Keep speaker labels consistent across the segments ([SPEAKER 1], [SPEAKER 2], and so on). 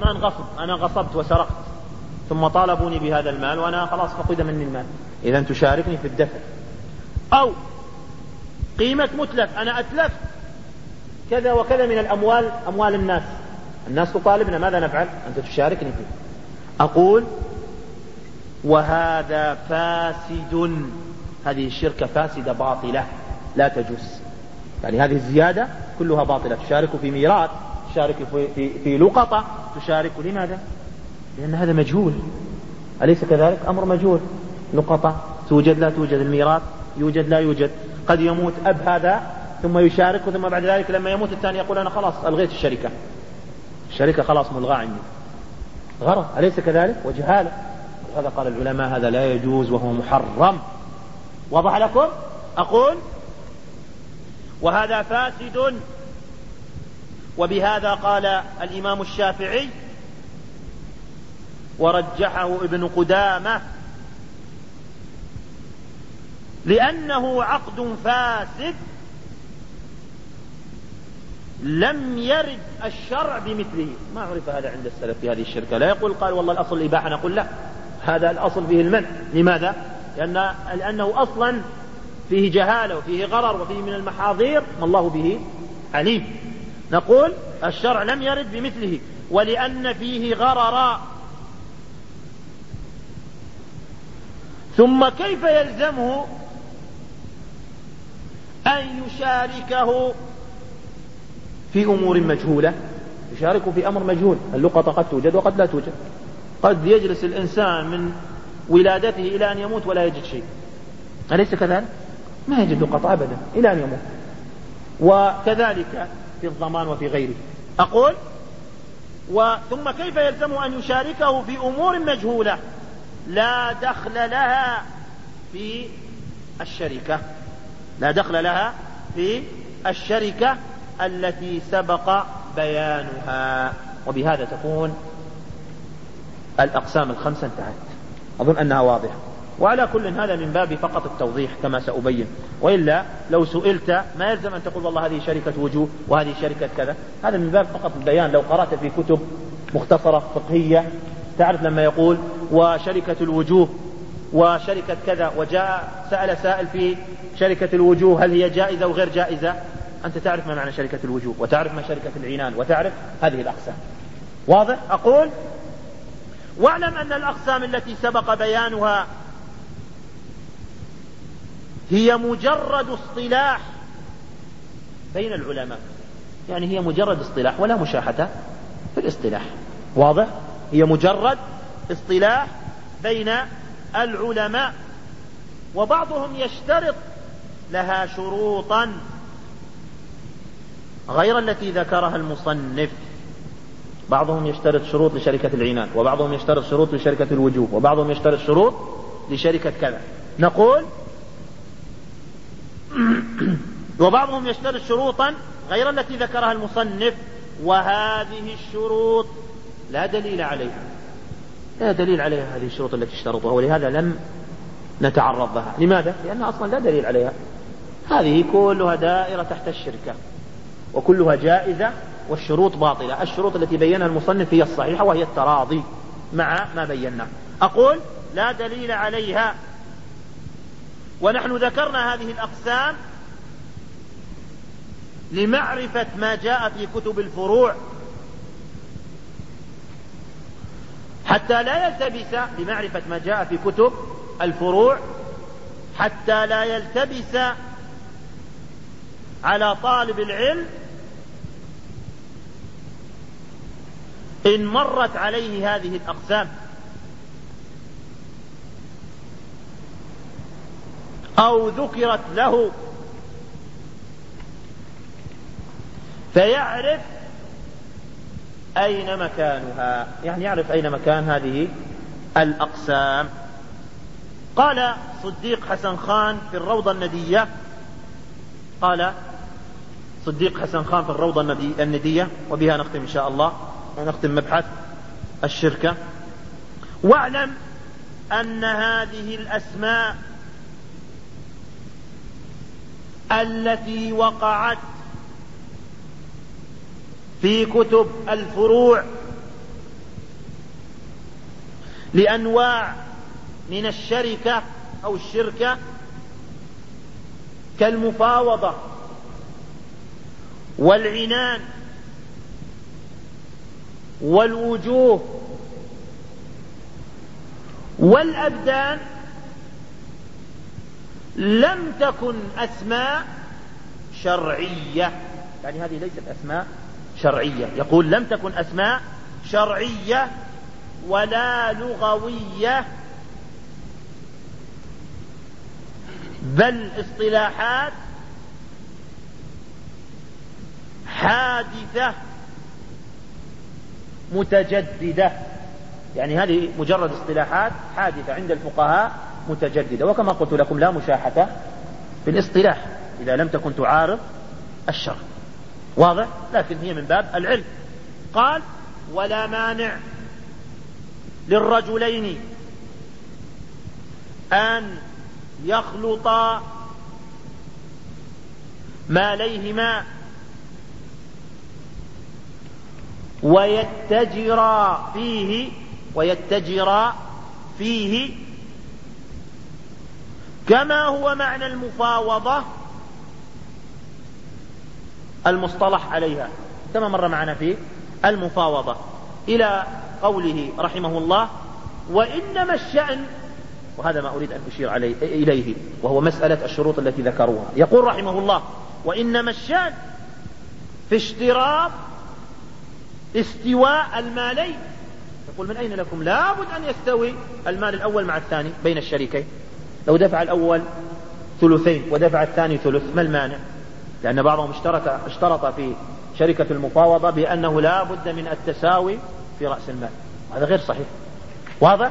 [SPEAKER 1] الآن غصب، أنا غصبت وسرقت ثم طالبوني بهذا المال وأنا خلاص فقد مني المال، إذا تشاركني في الدفع. أو قيمة متلف، أنا أتلفت كذا وكذا من الأموال، أموال الناس تطالبنا، ماذا نفعل؟ أنت تشاركني فيه. أقول وهذا فاسد، هذه الشركة فاسدة باطلة لا تجوز، يعني هذه الزيادة كلها باطلة. تشارك في ميراث، تشارك في لقطة، تشارك لماذا؟ لأن هذا مجهول، أليس كذلك؟ أمر مجهول، لقطة توجد لا توجد، الميراث يوجد لا يوجد، قد يموت أب هذا ثم يشارك، ثم بعد ذلك لما يموت الثاني يقول أنا خلاص ألغيت الشركة خلاص ملغاة عندي، غرض، أليس كذلك؟ وجهالة. هذا قال العلماء هذا لا يجوز وهو محرم. وضح لكم؟ أقول وهذا فاسد. وبهذا قال الإمام الشافعي ورجحه ابن قدامة، لأنه عقد فاسد لم يرد الشرع بمثله. ما عرف هذا عند السلف في هذه الشركة، لا يقول قال والله الأصل الإباحة، نقول لا، هذا الأصل فيه المنع. لماذا؟ لأنه أصلا فيه جهالة وفيه غرر وفيه من المحاذير ما الله به عليم. نقول الشرع لم يرد بمثله، ولأن فيه غررا. ثم كيف يلزمه أن يشاركه في أمور مجهولة؟ يشاركه في أمر مجهول، اللقطة قد توجد وقد لا توجد، قد يجلس الإنسان من ولادته إلى أن يموت ولا يجد شيء، أليس كذلك؟ ما يجد لقطة أبدا إلى أن يموت. وكذلك في الضمان وفي غيره. أقول ثم كيف يلزمه أن يشاركه في أمور مجهولة لا دخل لها في الشركة، لا دخل لها في الشركة التي سبق بيانها. وبهذا تكون الأقسام الخمسة انتهت، أظن أنها واضحة. وعلى كل هذا من باب فقط التوضيح كما سأبين، وإلا لو سئلت ما يلزم أن تقول والله هذه شركة وجوه وهذه شركة كذا، هذا من باب فقط البيان. لو قرأت في كتب مختصرة فقهية تعرف لما يقول وشركة الوجوه وشركة كذا، وجاء سأل سائل في شركة الوجوه هل هي جائزة وغير جائزة، أنت تعرف ما معنى شركة الوجوه وتعرف ما شركة العنان وتعرف هذه الأقسام. واضح؟ أقول واعلم أن الأقسام التي سبق بيانها هي مجرد اصطلاح بين العلماء، يعني هي مجرد اصطلاح ولا مشاحة في الاصطلاح. واضح؟ هي مجرد اصطلاح بين العلماء، وبعضهم يشترط لها شروطا غير التي ذكرها المصنف. بعضهم يشترط شروط لشركة العنان، وبعضهم يشترط شروط لشركة الوجوه، وبعضهم يشترط شروط لشركة كذا. نقول وبعضهم يشترط شروطا غير التي ذكرها المصنف، وهذه الشروط لا دليل عليها، لا دليل عليها هذه الشروط التي اشترطوها، ولهذا لم نتعرض لها. لماذا؟ لأنها أصلا لا دليل عليها. هذه كلها دائرة تحت الشركة وكلها جائزة، والشروط باطلة. الشروط التي بينها المصنف هي الصحيحة وهي التراضي مع ما بينا. أقول لا دليل عليها. ونحن ذكرنا هذه الأقسام لمعرفة ما جاء في كتب الفروع حتى لا يلتبس، لمعرفة ما جاء في كتب الفروع حتى لا يلتبس على طالب العلم إن مرت عليه هذه الأقسام أو ذكرت له، فيعرف أين مكانها، يعني يعرف أين مكان هذه الأقسام. قال صديق حسن خان في الروضة الندية، قال صديق حسن خان في الروضة الندية، وبها نختم إن شاء الله ونختم مبحث الشركة: واعلم أن هذه الأسماء التي وقعت في كتب الفروع لأنواع من الشركة أو الشركة كالمفاوضة والعنان والوجوه والأبدان لم تكن أسماء شرعية. يعني هذه ليست أسماء شرعية. يقول لم تكن أسماء شرعية ولا لغوية، بل اصطلاحات حادثة متجددة. يعني هذه مجرد اصطلاحات حادثة عند الفقهاء متجددة، وكما قلت لكم لا مشاحة في الاصطلاح إذا لم تكن تعارض الشرع، واضح؟ لكن هي من باب العلم. قال ولا مانع للرجلين أن يخلطا ماليهما ويتجرا فيه كما هو معنى المفاوضة المصطلح عليها، كما مر معنا في المفاوضة، إلى قوله رحمه الله وإنما الشأن، وهذا ما أريد أن أشير إليه وهو مسألة الشروط التي ذكروها. يقول رحمه الله وإنما الشأن في اشتراط استواء المالين. يقول من أين لكم لابد أن يستوي المال الأول مع الثاني بين الشريكين. لو دفع الأول ثلثين ودفع الثاني ثلث ما المانع؟ لأن بعضهم اشترط في شركة المفاوضة بأنه لا بد من التساوي في رأس المال، هذا غير صحيح. واضح؟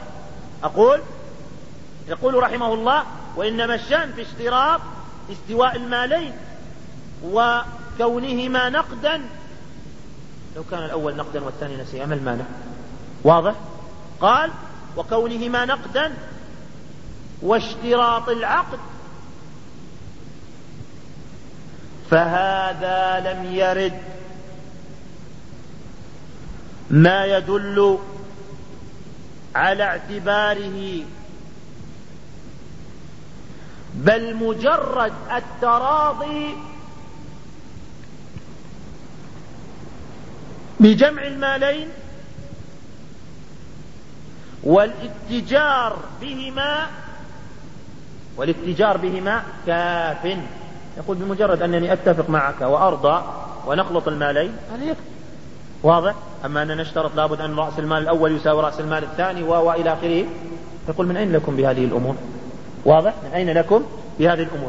[SPEAKER 1] يقول رحمه الله وإنما الشأن في اشتراط استواء المالين وكونهما نقدا. لو كان الأول نقدا والثاني نسيئا ما المانع؟ واضح؟ قال وكونهما نقدا واشتراط العقد، فهذا لم يرد ما يدل على اعتباره، بل مجرد التراضي بجمع المالين والاتجار بهما كاف. يقول بمجرد أنني أتفق معك وأرضى ونخلط المالين هذا يكفي. واضح؟ أما أننا نشترط لابد أن رأس المال الأول يساوي رأس المال الثاني وإلى آخره. يقول من أين لكم بهذه الأمور؟ واضح؟ من أين لكم بهذه الأمور؟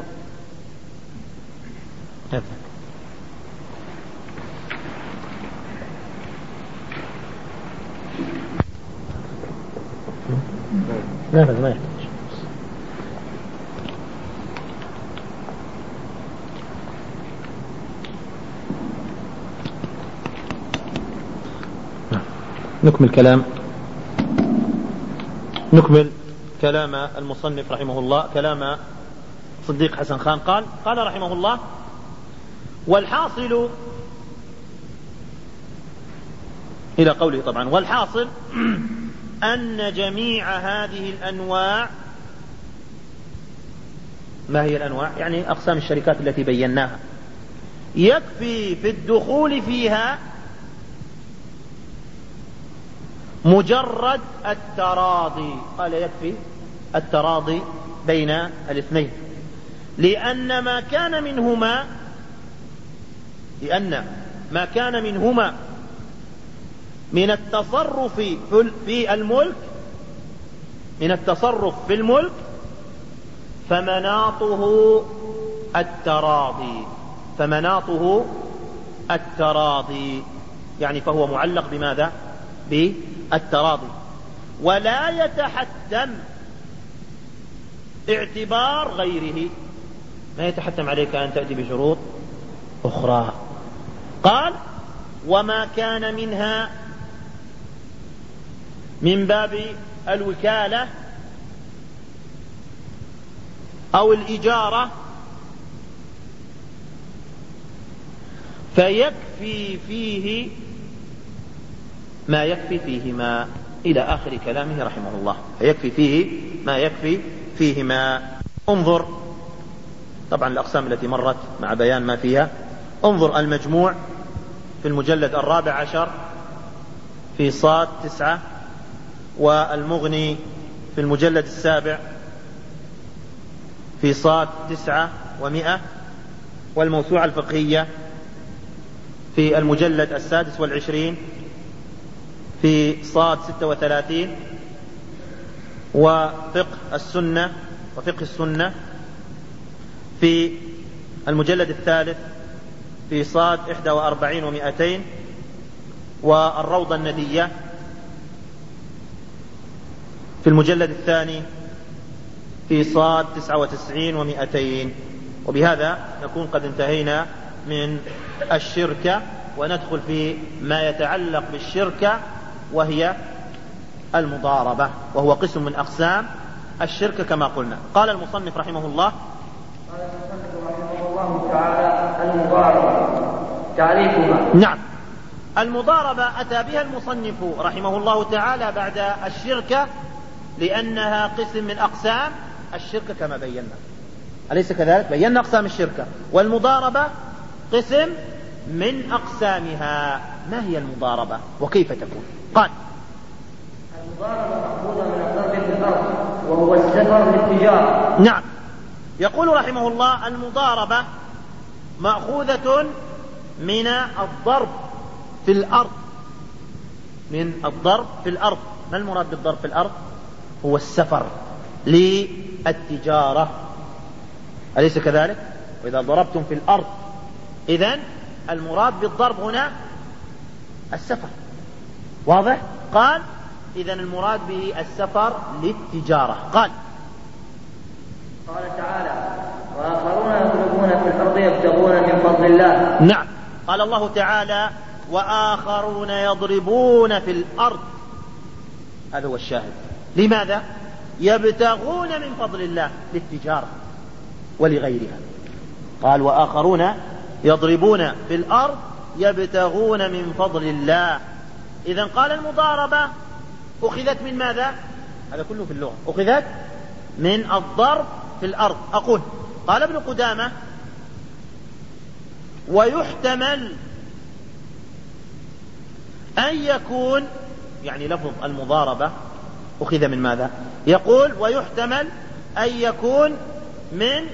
[SPEAKER 1] لا ما يحتاج. نكمل كلام المصنف رحمه الله، كلام صديق حسن خان. قال رحمه الله والحاصل إلى قوله طبعا والحاصل أن جميع هذه الأنواع، ما هي الأنواع؟ يعني أقسام الشركات التي بيناها، يكفي في الدخول فيها مجرد التراضي. قال يكفي التراضي بين الاثنين، لأن ما كان منهما من التصرف في الملك فمناطه التراضي، يعني فهو معلق بماذا؟ بالتراضي، ولا يتحتم اعتبار غيره، ما يتحتم عليك أن تأتي بشروط أخرى. قال وما كان منها من باب الوكالة أو الإجارة فيكفي فيه ما يكفي فيهما. إلى آخر كلامه رحمه الله، فيكفي فيه ما يكفي فيهما. انظر طبعا الأقسام التي مرت مع بيان ما فيها. انظر المجموع في المجلد 14 في صاد 9، والمغني في المجلد 7 في صاد 900، والموسوعة الفقهية في المجلد 26 في صاد 36، وفقه السنة في المجلد 3 في صاد 41 و200، والروضة الندية في المجلد 2 في صاد 99 و200. وبهذا نكون قد انتهينا من الشركة، وندخل في ما يتعلق بالشركة، وهي المضاربة، وهو قسم من أقسام الشركة كما قلنا. قال المصنف رحمه الله
[SPEAKER 2] تعالى: المضاربة تعريفها.
[SPEAKER 1] نعم، المضاربة أتى بها المصنف رحمه الله تعالى بعد الشركة، لأنها قسم من أقسام الشركة كما بينا، أليس كذلك؟ بينا أقسام الشركة، والمضاربة قسم من أقسامها. ما هي المضاربة وكيف تكون؟ قال:
[SPEAKER 2] المضاربة مأخوذة من الضرب في الأرض، وهو السفر للتجارة.
[SPEAKER 1] نعم، يقول رحمه الله: المضاربة مأخوذة من الضرب في الأرض. من الضرب في الأرض. ما المراد بالضرب في الأرض؟ هو السفر للتجارة، أليس كذلك؟ وإذا ضربتم في الأرض، إذن المراد بالضرب هنا السفر. واضح؟ قال: إذن المراد به السفر للتجارة. قال
[SPEAKER 2] تعالى: وآخرون يضربون في الأرض يبتغون من فضل الله.
[SPEAKER 1] نعم، قال الله تعالى: وآخرون يضربون في الأرض. هذا هو الشاهد. لماذا؟ يبتغون من فضل الله للتجارة ولغيرها. قال: وآخرون يضربون في الأرض يبتغون من فضل الله. إذن قال المضاربة أخذت من ماذا؟ هذا كله في اللغة. أخذت من الضرب في الأرض. أقول: قال ابن قدامة: ويحتمل أن يكون، يعني لفظ المضاربة أخذ من ماذا؟ يقول: ويحتمل أن يكون من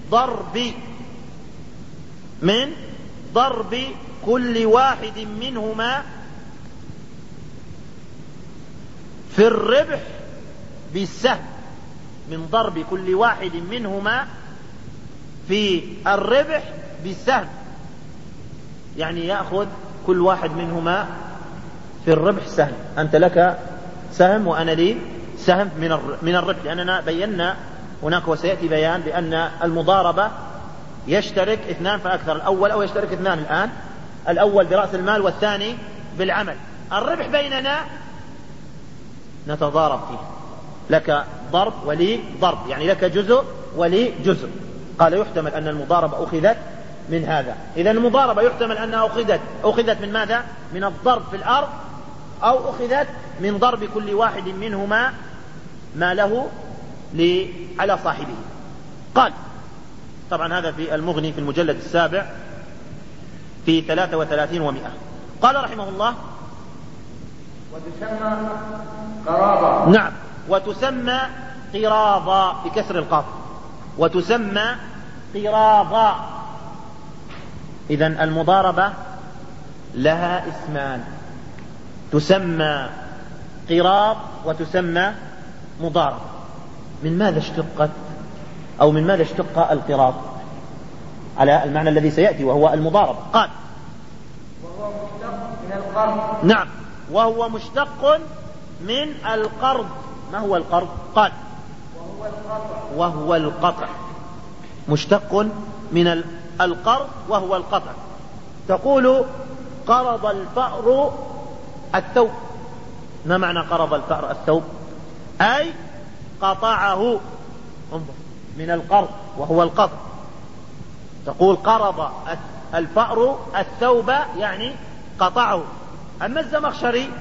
[SPEAKER 1] ضرب كل واحد منهما في الربح بالسهم. من ضرب كل واحد منهما في الربح بالسهم، يعني يأخذ كل واحد منهما في الربح سهم. أنت لك سهم وأنا لي سهم من الربح، لأننا بينا هناك وسيأتي بيان بأن المضاربة يشترك 2 فأكثر، الأول أو يشترك 2 الآن، الأول برأس المال والثاني بالعمل. الربح بيننا نتضارب فيه، لك ضرب ولي ضرب، يعني لك جزء ولي جزء. قال: يحتمل أن المضاربة أخذت من هذا. إذا المضاربة يحتمل أنها أخذت من ماذا؟ من الضرب في الأرض، أو أخذت من ضرب كل واحد منهما ما له على صاحبه. قال طبعا هذا في المغني في المجلد 7 في 33 و100. قال رحمه الله:
[SPEAKER 2] وتسمى قرابة.
[SPEAKER 1] نعم، وتسمى قرابة بكسر القاف، وتسمى قرابة. إذن المضاربة لها اسمان، تسمى قراب وتسمى مضاربة. من ماذا اشتقت أو من ماذا اشتق القراب؟ على المعنى الذي سيأتي وهو المضاربة. قال:
[SPEAKER 2] وهو مشتق من القرض.
[SPEAKER 1] نعم، وهو مشتق من القرض. ما هو القرض؟ قال: وهو القطع. مشتق من القرض وهو القطع. تقول: قرض الفأر الثوب. ما معنى قرض الفأر الثوب؟ أي قطعه. انظر، من القرض وهو القطع. تقول: قرض الفأر الثوب، يعني قطعه. أما الزمخشري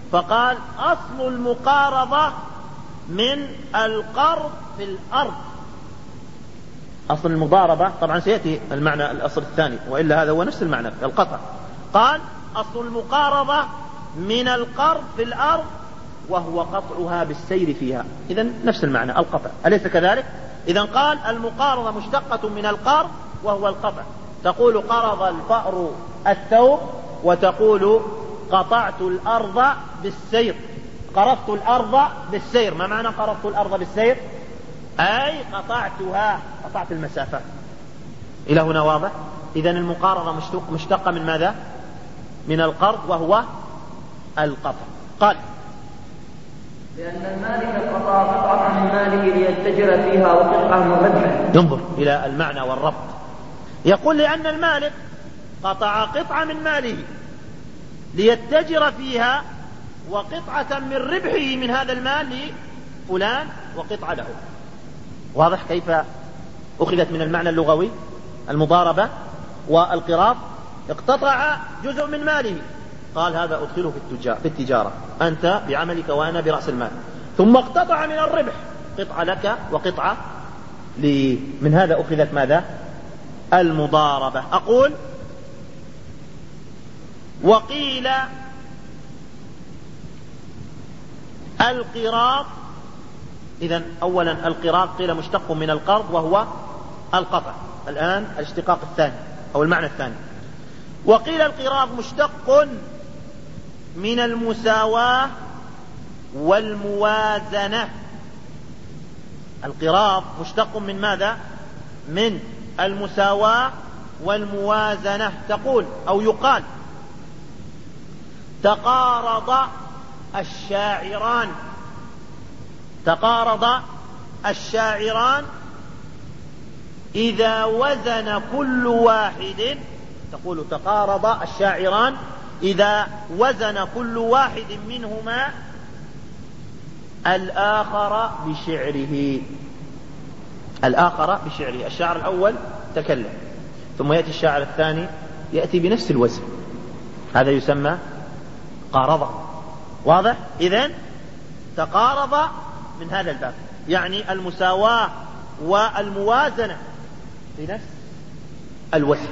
[SPEAKER 1] فقال أصل المقارضة من القرض في الأرض. أصل المضاربة طبعا سيأتي المعنى الأصل الثاني، وإلا هذا هو نفس المعنى القطع. قال أصل المقارضة من القرض في الأرض وهو قطعها بالسير فيها. إذن نفس المعنى القطع، أليس كذلك؟ إذن قال المقارضة مشتقة من القرض وهو القطع. تقول قرض الفأر الثوب، وتقول قطعت الأرض بالسير، قرضت الأرض بالسير. ما معنى قرضت الأرض بالسير؟ أي قطعتها، قطعت المسافة. إلى هنا واضح؟ إذن المقارضة مشتقة من ماذا؟ من القرض وهو القطع. قال
[SPEAKER 2] لأن المالك قطع قطعة من ماله ليتجر فيها وقطعة من ربحه.
[SPEAKER 1] انظر إلى المعنى والربط. يقول لأن المالك قطع قطعة من ماله ليتجر فيها وقطعة من ربحه من هذا المال لفلان وقطعة له. واضح كيف أخذت من المعنى اللغوي المضاربة والقراض؟ اقتطع جزء من ماله، قال هذا أدخله في التجارة، أنت بعملك وأنا برأس المال. ثم اقتطع من الربح، قطعة لك وقطعة لي. من هذا أخذت ماذا؟ المضاربة. أقول وقيل القراض. إذن أولا القراض قيل مشتق من القرض وهو القطع. الآن الاشتقاق الثاني أو المعنى الثاني. وقيل القراض مشتق من المساواة والموازنة. القراض مشتق من ماذا؟ من المساواة والموازنة. تقول أو يقال تقارض الشاعران، تقارض الشاعران إذا وزن كل واحد. تقول تقارض الشاعران إذا وزن كل واحد منهما الآخر بشعره. الآخر بشعره. الشاعر الأول تكلم، ثم يأتي الشاعر الثاني يأتي بنفس الوزن، هذا يسمى قارضة. واضح؟ إذن تقارض من هذا الباب، يعني المساواة والموازنة بنفس الوزن.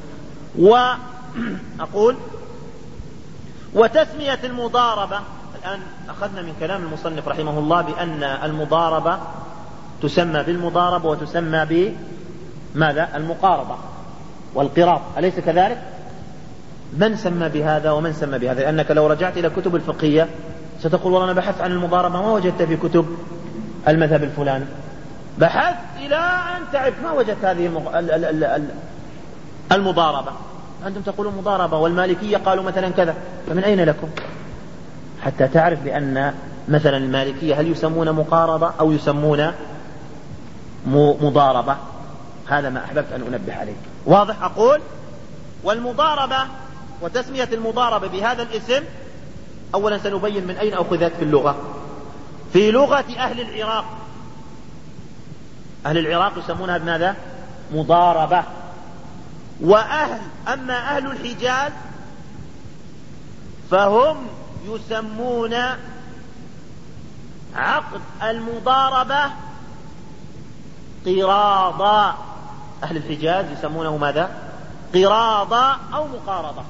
[SPEAKER 1] وأقول وتسمية المضاربة. الآن أخذنا من كلام المصنف رحمه الله بأن المضاربة تسمى بالمضاربة وتسمى بماذا؟ المقارضة والقراض، أليس كذلك؟ من سمى بهذا ومن سمى بهذا؟ لأنك لو رجعت إلى كتب الفقهية ستقول والله أنا بحثت عن المضاربة ما وجدت في كتب المذهب الفلاني، بحثت إلى أن تعب ما وجدت هذه المضاربة. أنتم تقولون مضاربة، والمالكية قالوا مثلا كذا، فمن أين لكم؟ حتى تعرف بأن مثلا المالكية هل يسمون مقارضة أو يسمون مضاربة. هذا ما أحببت أن أنبه عليه. واضح؟ أقول والمضاربة وتسمية المضاربة بهذا الاسم أولا سنبين من أين أخذت في اللغة. في لغة أهل العراق، أهل العراق يسمونها بماذا؟ مضاربة. أما أهل الحجاز فهم يسمون عقد المضاربة قراضا. أهل الحجاز يسمونه ماذا؟ قراضا أو مقارضة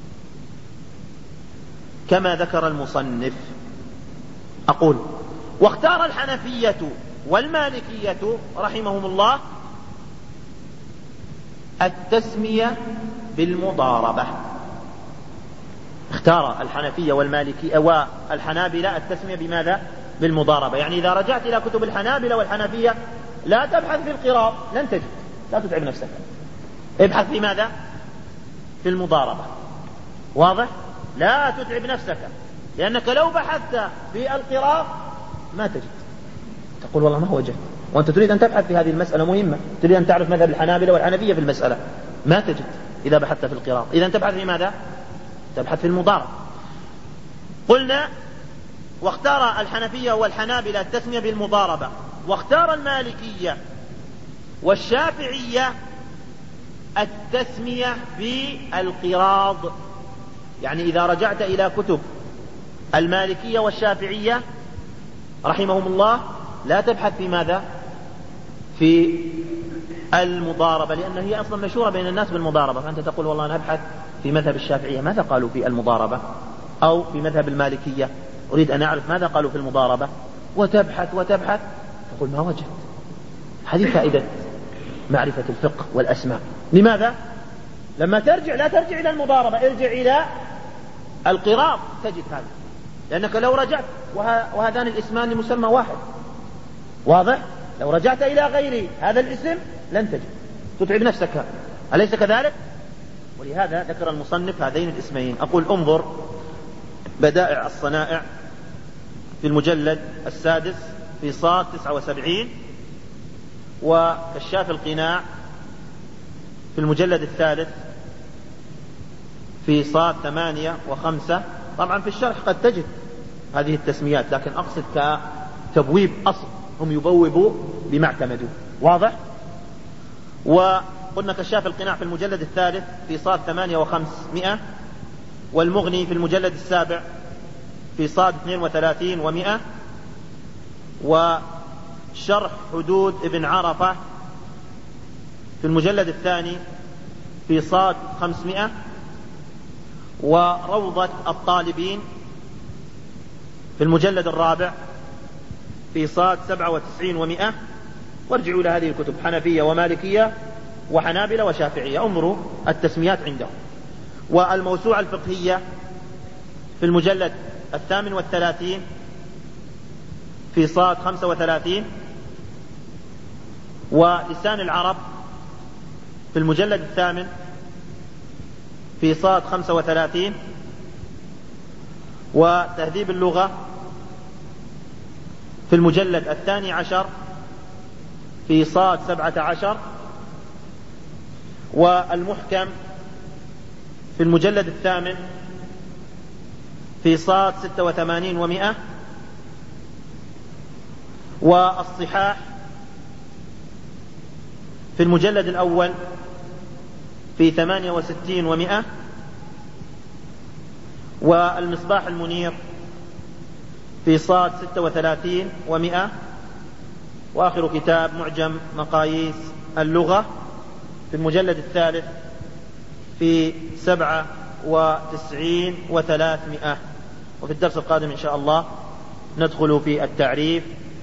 [SPEAKER 1] كما ذكر المصنف. أقول واختار الحنفية والمالكية رحمهم الله التسمية بالمضاربة. اختار الحنفية والمالكية والحنابلة التسمية بماذا؟ بالمضاربة. يعني إذا رجعت إلى كتب الحنابلة والحنفية لا تبحث في القراض، لن تجد، لا تتعب نفسك، ابحث في ماذا؟ في المضاربة. واضح؟ لا تتعب نفسك، لأنك لو بحثت في القراض ما تجد، تقول والله ما وجدت، وأنت تريد أن تبحث في هذه المسألة مهمة، تريد أن تعرف مذهب الحنابلة والحنفية في المسألة، ما تجد إذا بحثت في القراض. إذا تبحث في ماذا؟ تبحث في المضاربة. قلنا واختار الحنفية والحنابلة التسمية بالمضاربة، واختار المالكية والشافعية التسمية بالقراض. يعني إذا رجعت إلى كتب المالكية والشافعية رحمهم الله لا تبحث في ماذا؟ في المضاربة، لأن هي أصلا مشهورة بين الناس بالمضاربة. فأنت تقول والله أنا أبحث في مذهب الشافعية ماذا قالوا في المضاربة، أو في مذهب المالكية أريد أن أعرف ماذا قالوا في المضاربة، وتبحث تقول ما وجدت. هذه فائدة معرفة الفقه والأسماء. لماذا؟ لما ترجع لا ترجع إلى المضاربة، ارجع إلى القراض تجد هذا، لأنك لو رجعت وهذان الاسمان لمسمى واحد، واضح؟ لو رجعت إلى غير هذا الاسم لن تجد، تتعب نفسك، أليس كذلك؟ ولهذا ذكر المصنف هذين الاسمين. أقول انظر بدائع الصنائع في المجلد السادس في صاد 79، وكشاف القناع في المجلد الثالث في صاد 8 و5. طبعا في الشرح قد تجد هذه التسميات، لكن أقصد كتبويب أصل، هم يبوبوا بما اعتمدوا، واضح؟ وقلنا كشاف القناع في المجلد الثالث في صاد 8 و500، والمغني في المجلد السابع في صاد 32 و100، وشرح حدود ابن عرفة في المجلد الثاني في صاد 500، وروضة الطالبين في المجلد الرابع في صاد 97 و100. وارجعوا إلى هذه الكتب، حنفية ومالكية وحنابلة وشافعية، انظروا التسميات عندهم. والموسوعة الفقهية في المجلد 38 في صاد 35، ولسان العرب في المجلد 8 في صاد 35، وتهذيب اللغة في المجلد 12 في صاد 17، والمحكم في المجلد 8 في صاد 86 و100، والصحاح في المجلد الأول في 68 و100، والمصباح المنير في صاد 36 و100، وآخر كتاب معجم مقاييس اللغة في المجلد الثالث في 97 و300. وفي الدرس القادم إن شاء الله ندخل في التعريف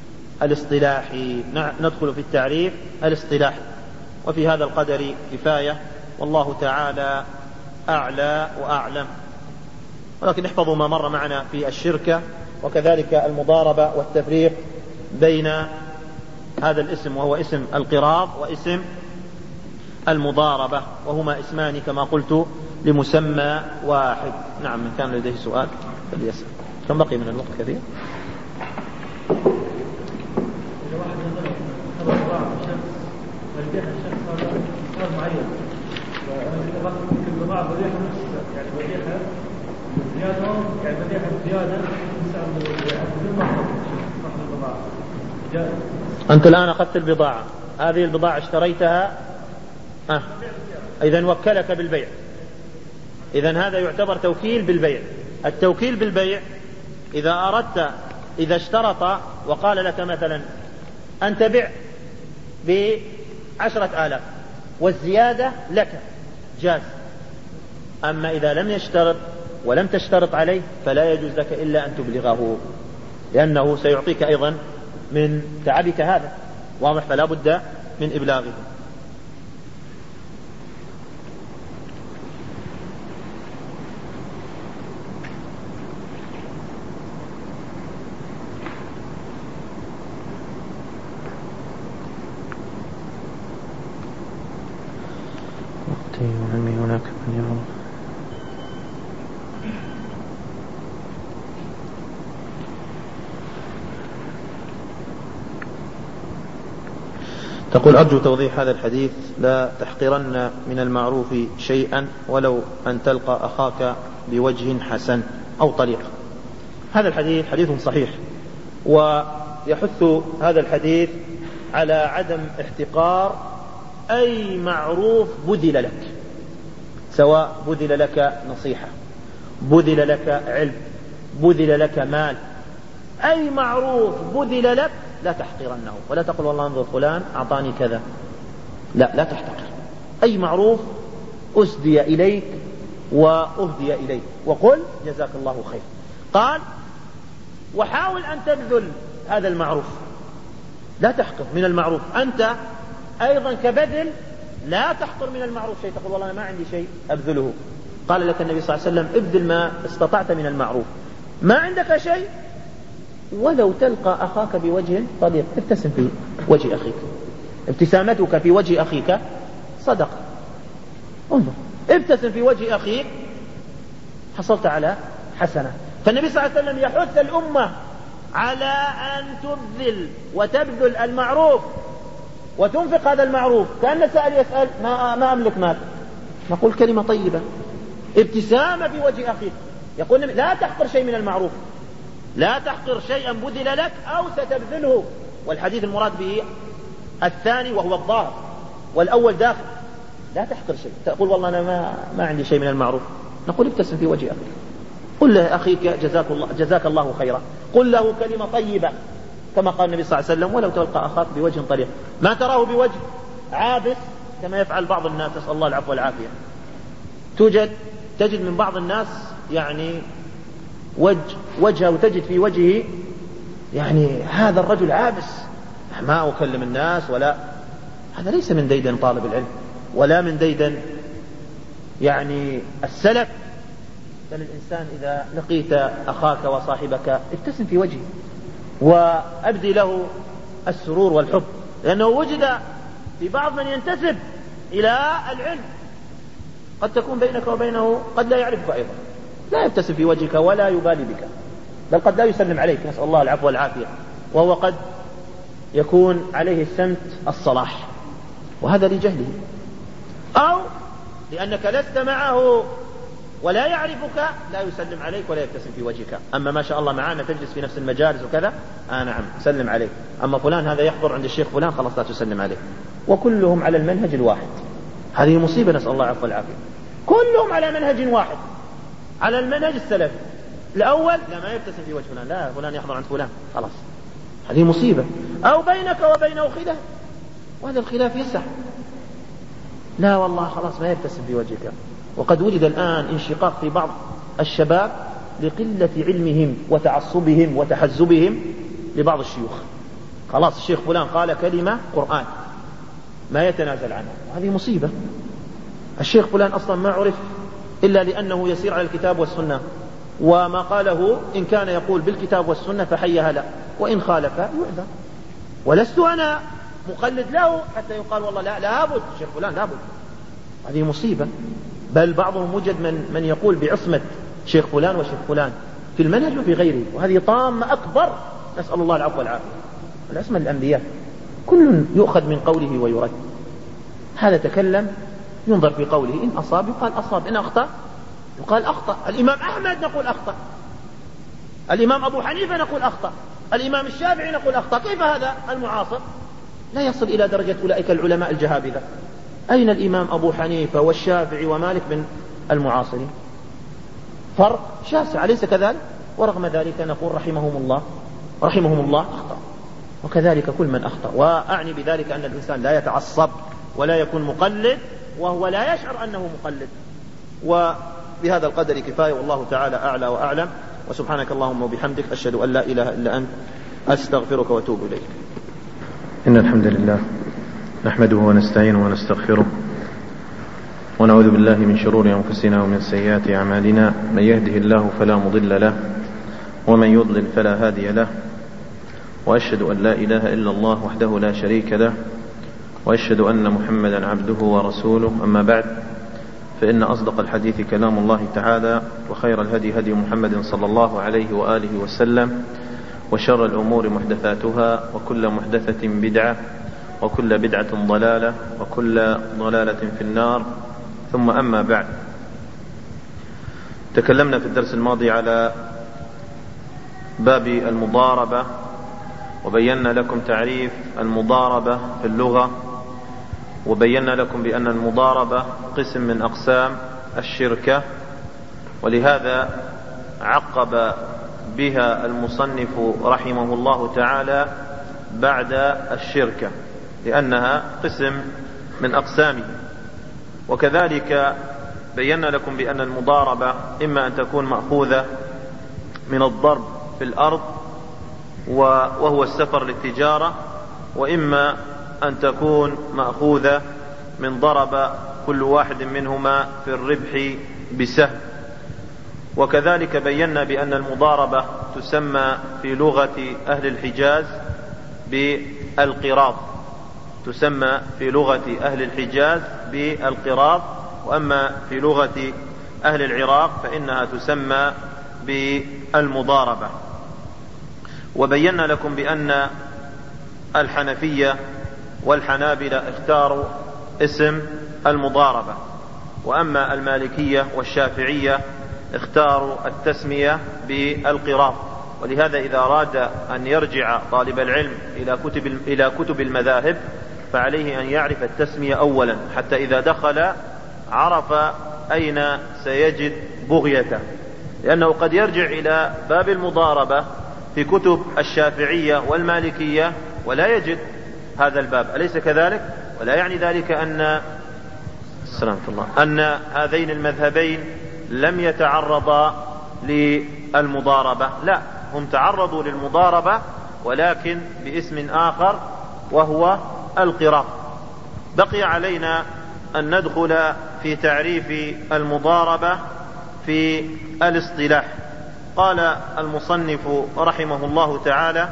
[SPEAKER 1] الاصطلاحي. وفي هذا القدر كفاية، والله تعالى أعلى وأعلم. ولكن احفظوا ما مر معنا في الشركة، وكذلك المضاربة، والتفريق بين هذا الاسم وهو اسم القراض واسم المضاربة، وهما اسمان كما قلت لمسمى واحد. نعم، من كان لديه سؤال فليسأل. كم بقي من الوقت؟ كثير. أنت الآن أخذت البضاعة، هذه البضاعة اشتريتها، إذن وكلك بالبيع، إذن هذا يعتبر توكيل بالبيع. التوكيل بالبيع إذا اشترط وقال لك مثلا أنت بع ب10,000 والزيادة لك، جاز. أما إذا لم يشترط ولم تشترط عليه فلا يجوز لك إلا أن تبلغه، لأنه سيعطيك أيضا من تعبك هذا، واضح؟ فلا بد من إبلاغه. هناك من يعرف. تقول أرجو توضيح هذا الحديث: لا تحقرن من المعروف شيئا ولو أن تلقى أخاك بوجه حسن أو طريق. هذا الحديث حديث صحيح، ويحث هذا الحديث على عدم احتقار أي معروف بذل لك، سواء بذل لك نصيحة، بذل لك علم، بذل لك مال، أي معروف بذل لك لا تحقرنه، ولا تقل والله انظر فلان أعطاني كذا، لا تحتقر. أي معروف أسدي إليك وأهدي إليك وقل جزاك الله خير. قال وحاول أن تبذل هذا المعروف، لا تحقر من المعروف، أنت أيضا كبذل لا تحقر من المعروف شيء، تقول والله أنا ما عندي شيء أبذله. قال لك النبي صلى الله عليه وسلم ابذل ما استطعت من المعروف، ما عندك شيء ولو تلقى أخاك بوجه طليق، ابتسم في وجه أخيك، ابتسامتك في وجه أخيك صدقة. انظر ابتسم في وجه أخيك حصلت على حسنة. فالنبي صلى الله عليه وسلم يحث الأمة على أن تبذل وتبذل المعروف وتنفق هذا المعروف. كأن السائل يسأل ما أملك مال، نقول كلمة طيبة، ابتسامة في وجه أخيك. يقول لا تحقر شيء من المعروف، لا تحقر شيئا بذل لك أو ستبذله. والحديث المراد به الثاني وهو الظاهر، والأول داخل. لا تحقر شيء، تقول والله أنا ما عندي شيء من المعروف، نقول ابتسم في وجه أخيك، قل له أخيك جزاك الله خيرا، قل له كلمة طيبة كما قال النبي صلى الله عليه وسلم ولو تلقى أخاك بوجه طليق، ما تراه بوجه عابس كما يفعل بعض الناس، نسأل الله العفو والعافية. تجد من بعض الناس يعني وجهه وتجد في وجهه يعني هذا الرجل عابس، ما أكلم الناس، ولا هذا ليس من ديدن طالب العلم ولا من ديدن يعني السلف. بل الإنسان إذا لقيت أخاك وصاحبك ابتسم في وجهه وأبدي له السرور والحب، لأنه وجد في بعض من ينتسب إلى العلم قد تكون بينك وبينه قد لا يعرفك أيضا، لا يبتسم في وجهك ولا يبالي بك، بل قد لا يسلم عليك، نسأل الله العفو والعافية، وهو قد يكون عليه السمت الصلاح، وهذا لجهله أو لأنك لست معه ولا يعرفك لا يسلم عليك ولا يبتسم في وجهك. أما ما شاء الله معنا تجلس في نفس المجالس وكذا نعم سلم عليك، أما فلان هذا يحضر عند الشيخ فلان خلاص لا تسلم عليه. وكلهم على المنهج الواحد، هذه مصيبة، نسأل الله العفو والعافية. كلهم على منهج واحد، على المنهج السلفي الأول، لا ما يبتسم في وجه فلان، لا فلان يحضر عند فلان خلاص، هذه مصيبة. أو بينك وبينه خلاف، وهذا الخلاف يسع، لا والله خلاص ما يبتسم في وجهك. وقد وجد الآن انشقاق في بعض الشباب لقلة علمهم وتعصبهم وتحزبهم لبعض الشيوخ، خلاص الشيخ فلان قال كلمة قرآن ما يتنازل عنها، هذه مصيبة. الشيخ فلان أصلا ما عرف إلا لأنه يسير على الكتاب والسنة، وما قاله إن كان يقول بالكتاب والسنة فحيها له، وإن خالف يعذر. ولست أنا مقلد له حتى يقال والله لا لابد الشيخ فلان لابد، هذه مصيبة. بل بعضهم وجد من يقول بعصمة شيخ فلان وشيخ فلان في المنهج وفي غيره، وهذه طامة أكبر، نسأل الله العفو والعافية. العصمة للأنبياء كل يؤخذ من قوله ويرد، هذا تكلم ينظر في قوله، إن أصاب يقال أصاب، إن أخطأ يقال أخطأ. الإمام أحمد نقول أخطأ، الإمام أبو حنيفة نقول أخطأ، الإمام الشافعي نقول أخطأ. كيف هذا المعاصر لا يصل إلى درجة أولئك العلماء الجهابذة؟ أين الإمام أبو حنيفة والشافعي ومالك من المعاصرين؟ فرق شاسع، أليس كذلك؟ ورغم ذلك نقول رحمهم الله أخطأ، وكذلك كل من أخطأ. وأعني بذلك أن الإنسان لا يتعصب ولا يكون مقلد وهو لا يشعر أنه مقلد. وبهذا القدر كفاية، والله تعالى أعلى وأعلم. وسبحانك اللهم وبحمدك أشهد أن لا إله إلا أنت أستغفرك وأتوب إليك.
[SPEAKER 3] إن الحمد لله نحمده ونستعينه ونستغفره، ونعوذ بالله من شرور أنفسنا ومن سيئات أعمالنا، من يهده الله فلا مضل له ومن يضلل فلا هادي له، وأشهد أن لا إله إلا الله وحده لا شريك له، وأشهد أن محمدا عبده ورسوله. أما بعد، فإن أصدق الحديث كلام الله تعالى، وخير الهدي هدي محمد صلى الله عليه وآله وسلم، وشر الأمور محدثاتها، وكل محدثة بدعة، وكل بدعة ضلالة، وكل ضلالة في النار. ثم أما بعد، تكلمنا في الدرس الماضي على باب المضاربة، وبينا لكم تعريف المضاربة في اللغة، وبينا لكم بأن المضاربة قسم من أقسام الشركة، ولهذا عقب بها المصنف رحمه الله تعالى بعد الشركة، لأنها قسم من أقسامه. وكذلك بينا لكم بأن المضاربة إما أن تكون مأخوذة من الضرب في الأرض وهو السفر للتجارة، وإما أن تكون مأخوذة من ضرب كل واحد منهما في الربح بسهم. وكذلك بينا بأن المضاربة تسمى في لغة أهل الحجاز بالقراض، تسمى في لغة أهل الحجاز بالقراض، وأما في لغة أهل العراق فإنها تسمى بالمضاربة. وبينا لكم بأن الحنفية والحنابلة اختاروا اسم المضاربة، وأما المالكية والشافعية اختاروا التسمية بالقراض. ولهذا إذا أراد أن يرجع طالب العلم إلى كتب المذاهب فعليه أن يعرف التسمية أولا، حتى إذا دخل عرف أين سيجد بغيته، لأنه قد يرجع إلى باب المضاربة في كتب الشافعية والمالكية ولا يجد هذا الباب، أليس كذلك؟ ولا يعني ذلك أن هذين المذهبين لم يتعرضا للمضاربة، لا، هم تعرضوا للمضاربة ولكن باسم آخر وهو القراض. بقي علينا أن ندخل في تعريف المضاربة في الاصطلاح. قال المصنف رحمه الله تعالى: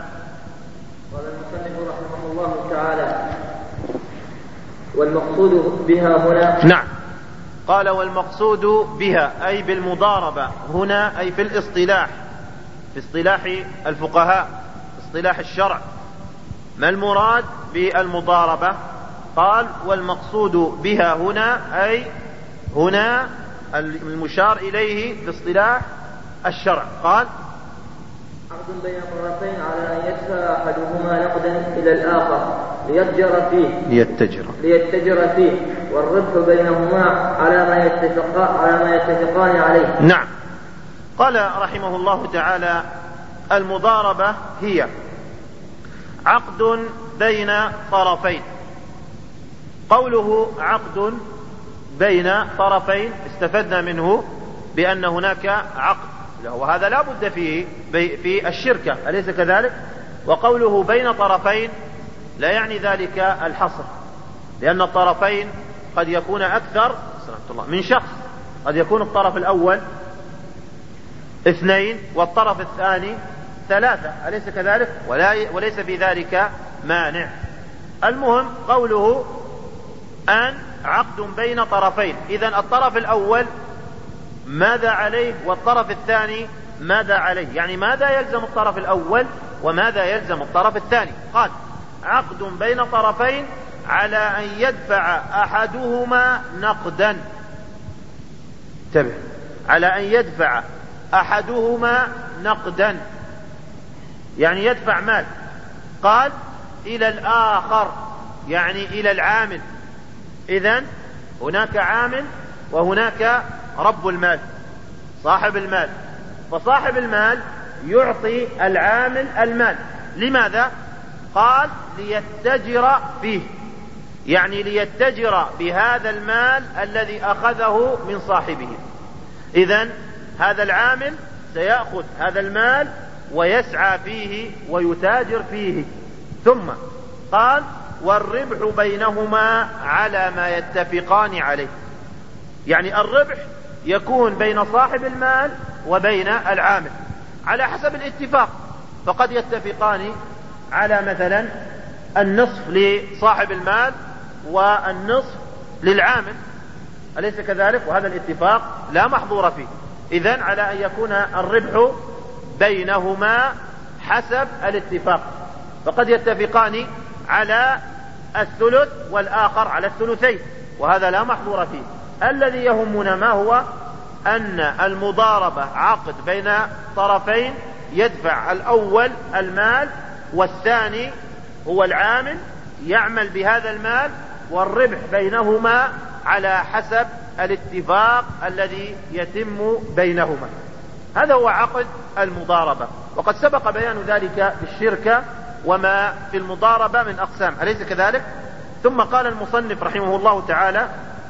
[SPEAKER 2] والمقصود بها هنا.
[SPEAKER 1] نعم، قال والمقصود بها أي بالمضاربة هنا أي في الاصطلاح، في اصطلاح الفقهاء، اصطلاح الشرع. ما المراد بالمضاربة؟ قال والمقصود بها هنا أي هنا المشار إليه في اصطلاح الشرع. قال
[SPEAKER 2] عقد بين طرفين على أن يدفع أحدهما نقدا إلى الآخر ليتجر فيه والربح بينهما على ما يتفقان عليه.
[SPEAKER 1] نعم. قال رحمه الله تعالى: المضاربة هي عقد بين طرفين. قوله عقد بين طرفين استفدنا منه بأن هناك عقد، وهذا لا بد فيه في الشركة، أليس كذلك؟ وقوله بين طرفين لا يعني ذلك الحصر، لأن الطرفين قد يكون أكثر من شخص، قد يكون الطرف الأول 2 والطرف الثاني 3، أليس كذلك؟ وليس في ذلك مانع. المهم قوله أن عقد بين طرفين، إذن الطرف الأول ماذا عليه والطرف الثاني ماذا عليه؟ يعني ماذا يلزم الطرف الأول وماذا يلزم الطرف الثاني؟ قال عقد بين طرفين على أن يدفع أحدهما نقدا. انتبه، على أن يدفع أحدهما نقدا، يعني يدفع مال. قال إلى الآخر، يعني إلى العامل. إذن هناك عامل وهناك رب المال، صاحب المال. فصاحب المال يعطي العامل المال، لماذا؟ قال ليتجر فيه، يعني ليتجر بهذا المال الذي أخذه من صاحبه. إذن هذا العامل سيأخذ هذا المال ويسعى فيه ويتاجر فيه. ثم قال والربح بينهما على ما يتفقان عليه، يعني الربح يكون بين صاحب المال وبين العامل على حسب الاتفاق. فقد يتفقان على مثلا النصف لصاحب المال والنصف للعامل، أليس كذلك؟ وهذا الاتفاق لا محظور فيه. إذن على أن يكون الربح بينهما حسب الاتفاق، فقد يتفقان على الثلث والآخر على الثلثين، وهذا لا محظور فيه. الذي يهمنا ما هو أن المضاربة عقد بين طرفين يدفع الأول المال والثاني هو العامل يعمل بهذا المال، والربح بينهما على حسب الاتفاق الذي يتم بينهما. هذا هو عقد المضاربة، وقد سبق بيان ذلك في الشركة وما في المضاربة من أقسام، أليس كذلك؟ ثم قال المصنف رحمه الله تعالى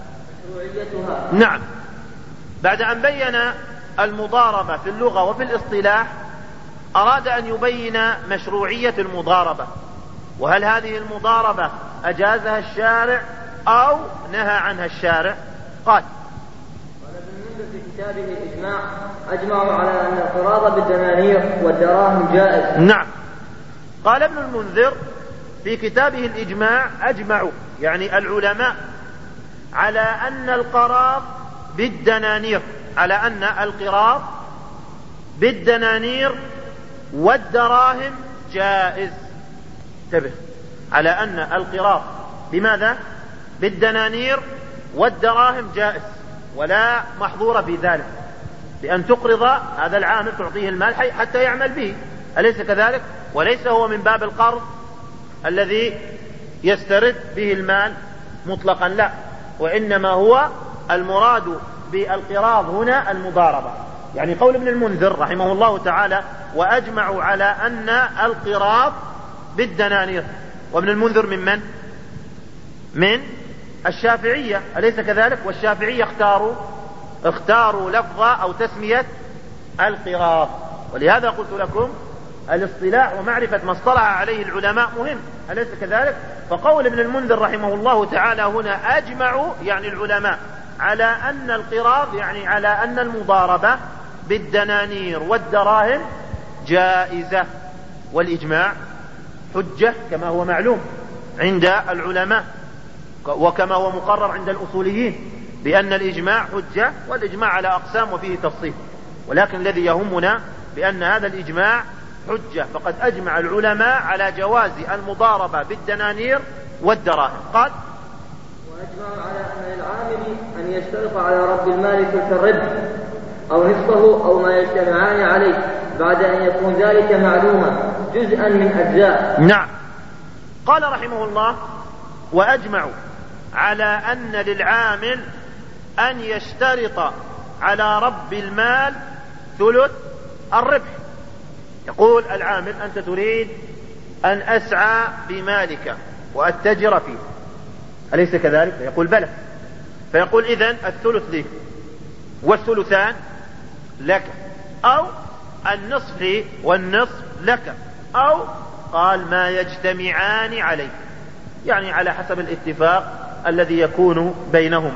[SPEAKER 1] نعم، بعد أن بين المضاربة في اللغة وفي الاصطلاح أراد أن يبين مشروعية المضاربة، وهل هذه المضاربة أجازها الشارع أو نهى عنها الشارع. قال
[SPEAKER 2] ابن المنذر في كتابه الإجماع أجمعوا على أن القراض بالدنانير والدراهم جائز.
[SPEAKER 1] نعم، قال ابن المنذر في كتابه الإجماع أجمعوا يعني العلماء على أن القراض بالدنانير، على أن القراض بالدنانير والدراهم جائز. انتبه، على أن القراض بماذا؟ بالدنانير والدراهم جائز، ولا محظور في ذلك، بأن تقرض هذا العامل تعطيه المال حتى يعمل به، أليس كذلك؟ وليس هو من باب القرض الذي يسترد به المال مطلقا، لا، وإنما هو المراد بالقراض هنا المضاربة. يعني قول ابن المنذر رحمه الله تعالى وأجمعوا على أن القراض بالدنانير، وابن المنذر من من الشافعية، أليس كذلك؟ والشافعية اختاروا لفظ أو تسمية القراض، ولهذا قلت لكم الاصطلاح ومعرفة ما اصطلح عليه العلماء مهم، أليس كذلك؟ فقول ابن المنذر رحمه الله تعالى هنا أجمعوا يعني العلماء على أن القراض يعني على أن المضاربة بالدنانير والدراهم جائزة، والإجماع حجة كما هو معلوم عند العلماء، وكما هو مقرر عند الأصوليين بأن الإجماع حجة، والإجماع على أقسام وفيه تفصيل، ولكن الذي يهمنا بأن هذا الإجماع حجة، فقد أجمع العلماء على جواز المضاربة بالدنانير والدراهم. قال
[SPEAKER 2] وأجمع على أن العامل أن يشترط على رب المال تلك الربح أو نصفه أو ما يجتمعان عليه بعد أن يكون ذلك معلوما جزءا من أجزاء.
[SPEAKER 1] نعم، قال رحمه الله وأجمعوا على أن للعامل أن يشترط على رب المال ثلث الربح. يقول العامل أنت تريد أن أسعى بمالك وأتجر فيه، أليس كذلك؟ يقول بلى، فيقول إذن الثلث لي والثلثان لك، أو النصف لي والنصف لك، أو قال ما يجتمعان عليه، يعني على حسب الاتفاق الذي يكون بينهما.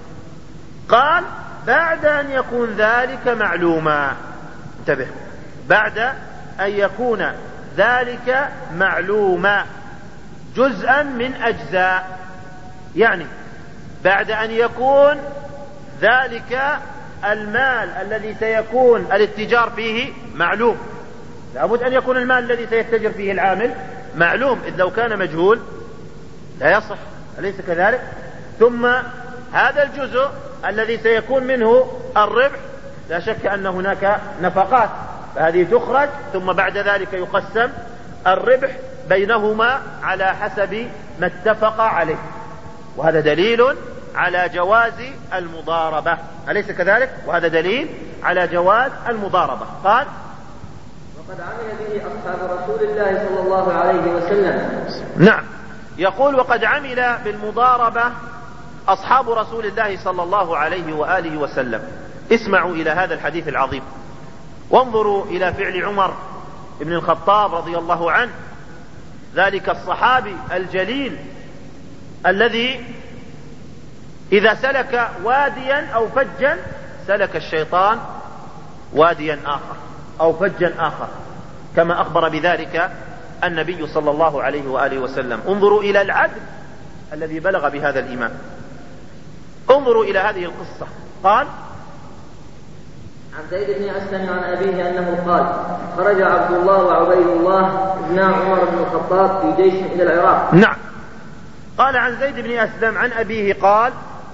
[SPEAKER 1] قال بعد أن يكون ذلك معلوما، انتبه، بعد أن يكون ذلك معلوما جزءا من أجزاء، يعني بعد أن يكون ذلك المال الذي سيكون الاتجار فيه معلوم، لابد أن يكون المال الذي سيتجر فيه العامل معلوم، إذ لو كان مجهول لا يصح، أليس كذلك؟ ثم هذا الجزء الذي سيكون منه الربح لا شك أن هناك نفقات، فهذه تخرج، ثم بعد ذلك يقسم الربح بينهما على حسب ما اتفق عليه، وهذا دليل على جواز المضاربة، أليس كذلك؟ وهذا دليل على جواز المضاربة. قال
[SPEAKER 2] وقد عمل به أصحاب رسول الله صلى الله عليه وسلم.
[SPEAKER 1] نعم، يقول وقد عمل بالمضاربة أصحاب رسول الله صلى الله عليه وآله وسلم. اسمعوا إلى هذا الحديث العظيم، وانظروا إلى فعل عمر بن الخطاب رضي الله عنه، ذلك الصحابي الجليل الذي إذا سلك واديا أو فجا سلك الشيطان واديا آخر أو فجا آخر، كما أخبر بذلك النبي صلى الله عليه وآله وسلم. انظروا إلى العدل الذي بلغ بهذا الإمام، انظروا إلى هذه القصة. قال
[SPEAKER 2] عن زيد بن أسلم عن أبيه أنه قال خرج عبد الله وعبيد الله ابن عمر بن الخطاب في جيش إلى العراق.
[SPEAKER 1] نعم، قال عن زيد بن أسلم عن أبيه قال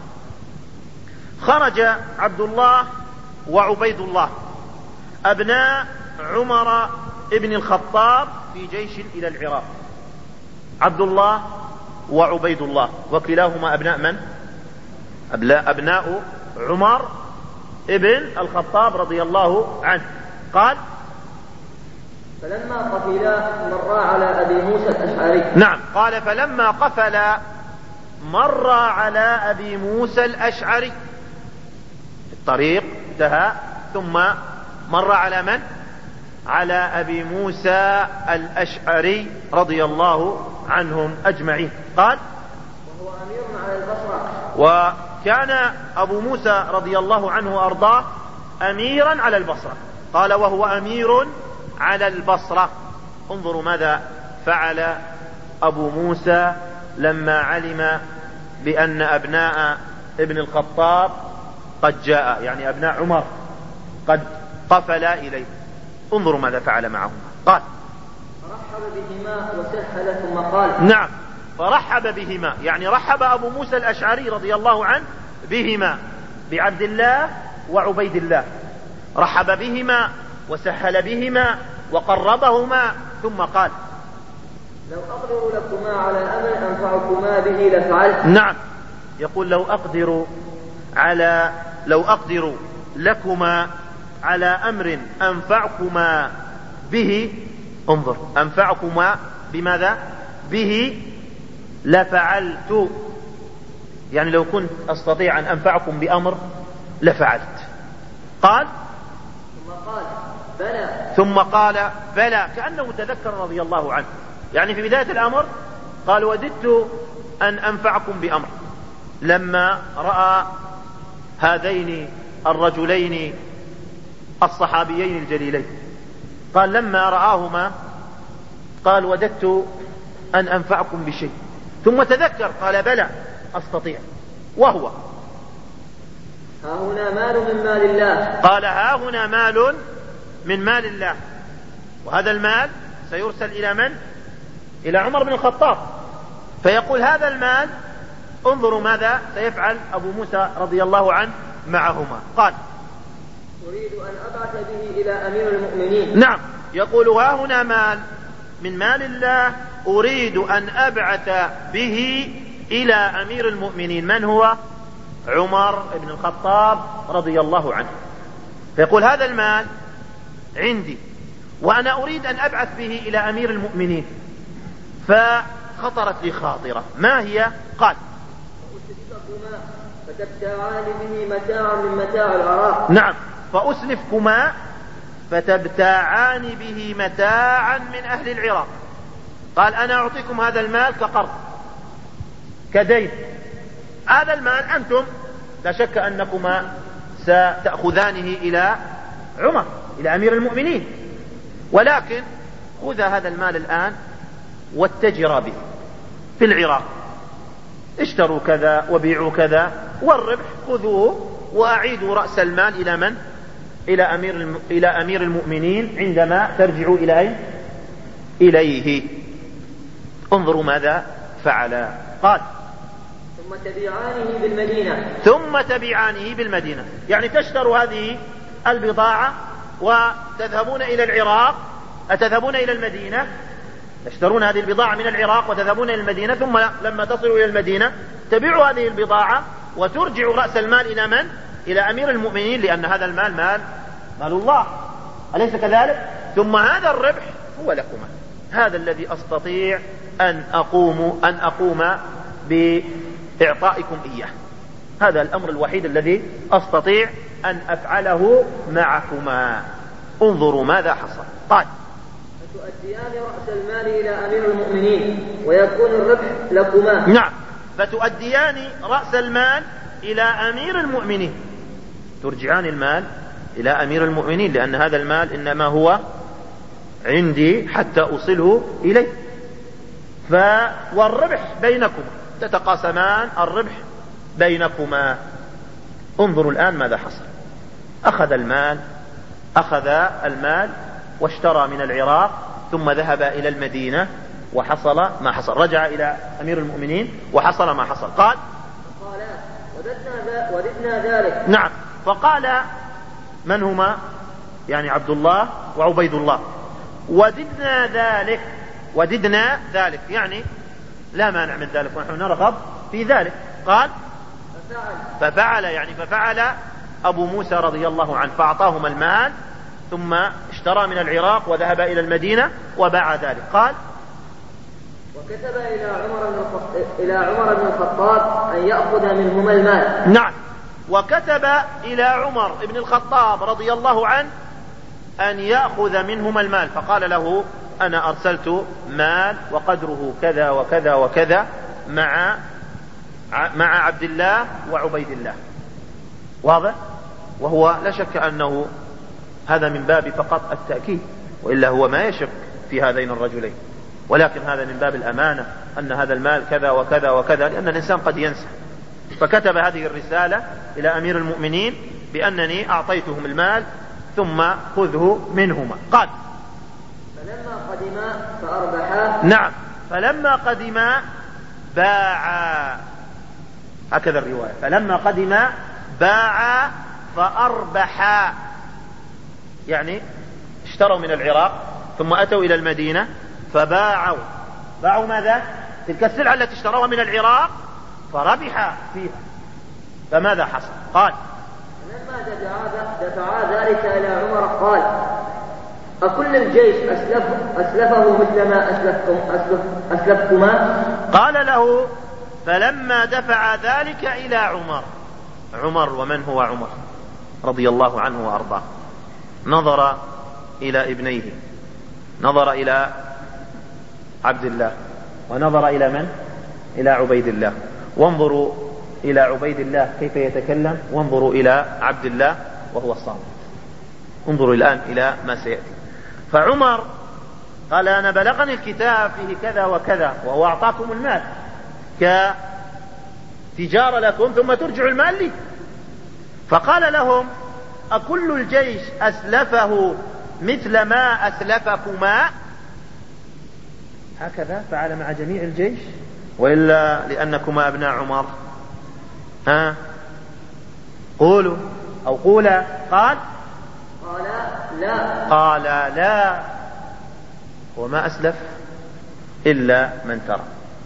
[SPEAKER 1] خرج عبد الله وعبيد الله أبناء عمر ابن الخطاب في جيش إلى العراق. عبد الله وعبيد الله وكلاهما أبناء من؟ أبناء عمر ابن الخطاب رضي الله عنه. قال
[SPEAKER 2] فلما قفلا مر على أبي موسى الأشعري.
[SPEAKER 1] نعم، قال فلما قفل مر على أبي موسى الأشعري، الطريق انتهى ثم مر على من؟ على أبي موسى الأشعري رضي الله عنهم أجمعين. قال
[SPEAKER 2] وهو أمير على البصرة.
[SPEAKER 1] وكان أبو موسى رضي الله عنه وأرضاه أميرا على البصرة. قال وهو أمير على البصرة. انظروا ماذا فعل أبو موسى لما علم بأن أبناء ابن الخطاب قد جاء، يعني أبناء عمر قد قفلا إليه. انظروا ماذا فعل معهم. قال
[SPEAKER 2] فرحب بهما وسهل ثم قال.
[SPEAKER 1] نعم، فرحب بهما، يعني رحب أبو موسى الأشعري رضي الله عنه بهما، بعبد الله وعبيد الله، رحب بهما وسهل بهما وقربهما، ثم قال
[SPEAKER 2] لو أقدر لكما على أمر أنفعكما به لفعلت.
[SPEAKER 1] نعم، يقول لو أقدر لكما على أمر أنفعكما به، انظر، أنفعكما بماذا؟ به لفعلت، يعني لو كنت أستطيع أن أنفعكم بأمر لفعلت. قال ثم قال بلى، كأنه تذكر رضي الله عنه، يعني في بداية الأمر قال وددت أن أنفعكم بأمر، لما رأى هذين الرجلين الصحابيين الجليلين، قال لما رآهما قال وددت أن أنفعكم بشيء، ثم تذكر قال بلى أستطيع، وهو
[SPEAKER 2] ها هنا مال من مال الله.
[SPEAKER 1] قال ها هنا مال من مال الله، وهذا المال سيرسل إلى من؟ إلى عمر بن الخطاب، فيقول هذا المال انظروا ماذا سيفعل أبو موسى رضي الله عنه معهما. قال
[SPEAKER 2] أريد أن أبعث به إلى أمير المؤمنين.
[SPEAKER 1] نعم، يقول ها هنا مال من مال الله أريد أن أبعث به إلى أمير المؤمنين، من هو؟ عمر بن الخطاب رضي الله عنه. فيقول هذا المال عندي وأنا أريد أن أبعث به إلى أمير المؤمنين، فخطرت لي خاطرة، ما هي؟ قال
[SPEAKER 2] فتبتاعان به متاعا من متاع العراق.
[SPEAKER 1] نعم، فأسلفكما فتبتاعان به متاعا من أهل العراق. قال أنا أعطيكم هذا المال كقرض كدين، هذا المال أنتم لا شك أنكما ستأخذانه إلى عمر إلى أمير المؤمنين، ولكن خذ هذا المال الآن واتجرا به في العراق، اشتروا كذا وبيعوا كذا، والربح خذوه وأعيدوا رأس المال إلى من؟ إلى أمير المؤمنين عندما ترجعوا إلى أين؟ إليه. انظروا ماذا فعل. قال
[SPEAKER 2] ثم تبيعانه بالمدينة.
[SPEAKER 1] ثم تبيعانه بالمدينة، يعني تشتروا هذه البضاعة وتذهبون إلى العراق، أتذهبون إلى المدينة، تشترون هذه البضاعة من العراق وتذهبون إلى المدينة، ثم لما تصلوا إلى المدينة تبيعوا هذه البضاعة وترجعوا رأس المال إلى من؟ إلى أمير المؤمنين، لأن هذا المال مال الله، أليس كذلك؟ ثم هذا الربح هو لكما، هذا الذي أستطيع أن أقوم بإعطائكم إياه، هذا الأمر الوحيد الذي أستطيع أن أفعله معكما. انظروا ماذا حصل. قال
[SPEAKER 2] فتؤديان رأس المال إلى أمير المؤمنين ويكون الربح لكما.
[SPEAKER 1] نعم، فتؤديان رأس المال إلى أمير المؤمنين، ترجعان المال إلى أمير المؤمنين، لأن هذا المال إنما هو عندي حتى أوصله إليه، والربح بينكم، تتقاسمان الربح بينكما. انظروا الآن ماذا حصل. أخذ المال واشترى من العراق، ثم ذهب إلى المدينة وحصل ما حصل، رجع إلى أمير المؤمنين وحصل ما حصل. قال
[SPEAKER 2] وددنا ذلك.
[SPEAKER 1] نعم، فقال من هما؟ يعني عبد الله وعبيد الله، وددنا ذلك يعني لا مانع من ذلك ونحن نرغب في ذلك. قال ففعل يعني ففعل أبو موسى رضي الله عنه فأعطاهما المال، ثم اشترى من العراق وذهب إلى المدينة وباع ذلك. قال:
[SPEAKER 2] وكتب إلى عمر بن الخطاب أن يأخذ منهما المال.
[SPEAKER 1] نعم، وكتب إلى عمر بن الخطاب رضي الله عنه أن يأخذ منهما المال، فقال له: أنا أرسلت مال وقدره كذا وكذا وكذا مع عبد الله وعبيد الله. واضح؟ وهو لا شك أنه هذا من باب فقط التأكيد، وإلا هو ما يشك في هذين الرجلين، ولكن هذا من باب الأمانة أن هذا المال كذا وكذا وكذا، لأن الإنسان قد ينسى. فكتب هذه الرسالة إلى أمير المؤمنين بأنني أعطيتهم المال ثم خذه منهما. قال:
[SPEAKER 2] فلما قدما فأربحا.
[SPEAKER 1] نعم، فلما قدما باعا، هكذا الرواية، فلما قدما باعا فأربحا، يعني اشتروا من العراق ثم أتوا إلى المدينة فباعوا. باعوا ماذا؟ تلك السلعة التي اشتروها من العراق فربح فيها. فماذا حصل؟ قال:
[SPEAKER 2] فلما دفعا ذلك إلى عمر قال: أكل الجيش أسلفه مثل ما أسلفتما؟
[SPEAKER 1] قال له: فلما دفع ذلك إلى عمر، ومن هو عمر رضي الله عنه وأرضاه، نظر إلى ابنيه، نظر إلى عبد الله، ونظر إلى من؟ إلى عبيد الله. وانظروا إلى عبيد الله كيف يتكلم، وانظروا إلى عبد الله وهو الصامت. انظروا الآن إلى ما سيأتي. فعمر قال: أنا بلغني الكتاب فيه كذا وكذا، وهو أعطاكم المال كتجارة لكم ثم ترجع المال لي. فقال لهم: أكل الجيش أسلفه مثل ما أسلفكما؟ هكذا فعل مع جميع الجيش، وإلا لأنكما أبناء عمر؟ قولوا أو قولا. قال:
[SPEAKER 2] لا.
[SPEAKER 1] قال: لا، وما أسلف إلا من ترى.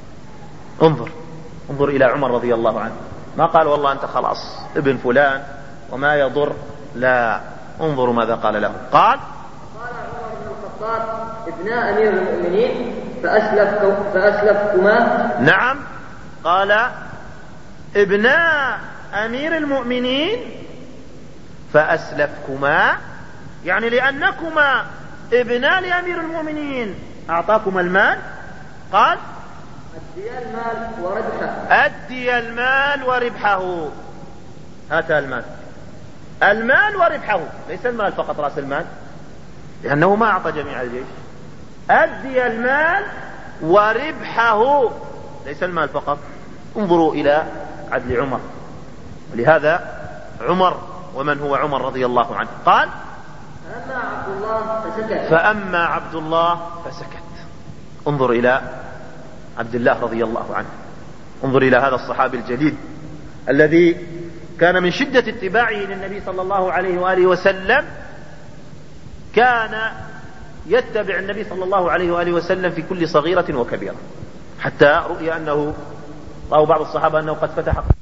[SPEAKER 1] انظر إلى عمر رضي الله عنه، ما قال: والله أنت خلاص ابن فلان وما يضر، لا، انظروا ماذا قال له. قال:
[SPEAKER 2] عمر بن الخطاب: ابناء أمير المؤمنين فأسلفتما.
[SPEAKER 1] نعم، قال: ابناء أمير المؤمنين فأسلفكما، يعني لأنكما ابناء لأمير المؤمنين أعطاكما المال. قال: أدي المال وربحه. هذا المال وربحه، ليس المال فقط رأس المال، لأنه ما أعطى جميع الجيش. أدي المال وربحه، ليس المال فقط. انظروا إلى عدل عمر. ولهذا عمر، ومن هو عمر رضي الله عنه، قال: فأما عبد الله فسكت. انظر إلى عبد الله رضي الله عنه، انظر إلى هذا الصحابي الجليل الذي كان من شدة اتباعه للنبي صلى الله عليه وآله وسلم، كان يتبع النبي صلى الله عليه وآله وسلم في كل صغيرة وكبيرة، حتى رؤي أنه رأوا بعض الصحابة أنه قد فتح